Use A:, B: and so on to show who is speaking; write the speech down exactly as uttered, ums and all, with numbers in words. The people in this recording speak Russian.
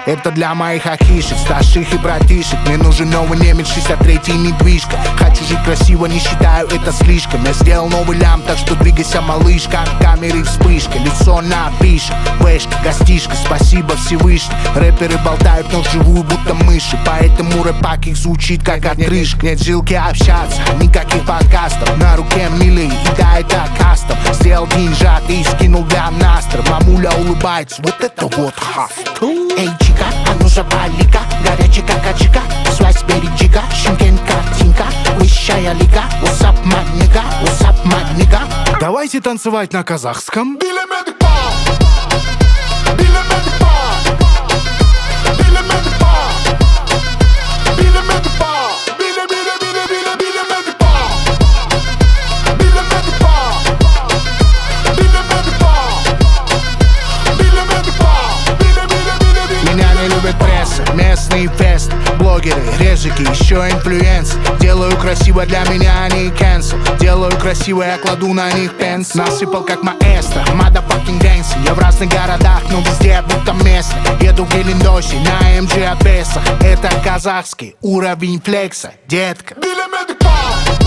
A: Это для моих ахишек, старших и братишек. Мне нужен новый немец, шестьдесят третий недвижка. Хочу жить красиво, не считаю это слишком. Я сделал новый лям, так что двигайся, малышка. Камеры вспышка, лицо напишет. Вэшка, гостишка, спасибо Всевышний. Рэперы болтают, но вживую будто мыши. Поэтому рэпак их звучит как отрыжка. Нет жилки общаться, никаких подкастов. На руке мили, и да, это кастом. Сделал деньжат и скинул для настра. Мамуля улыбается, вот это вот хаст. Эй, чика, а ну запали-ка, горячий как ачика. Связь береги-ка, Шимкент картинка. Высшая лига, what's up, my nigga, what's up, my nigga. Давайте танцевать на казахском. Местный фест, блогеры, режики, еще инфлюенс. Делаю красиво, для меня они cancel. Делаю красиво, я кладу на них пенс. Насыпал как маэстро, motherfucking dancing. Я в разных городах, но везде будто местный. Еду в Гелендосе на эм джи Абесах. Это казахский уровень флекса, детка.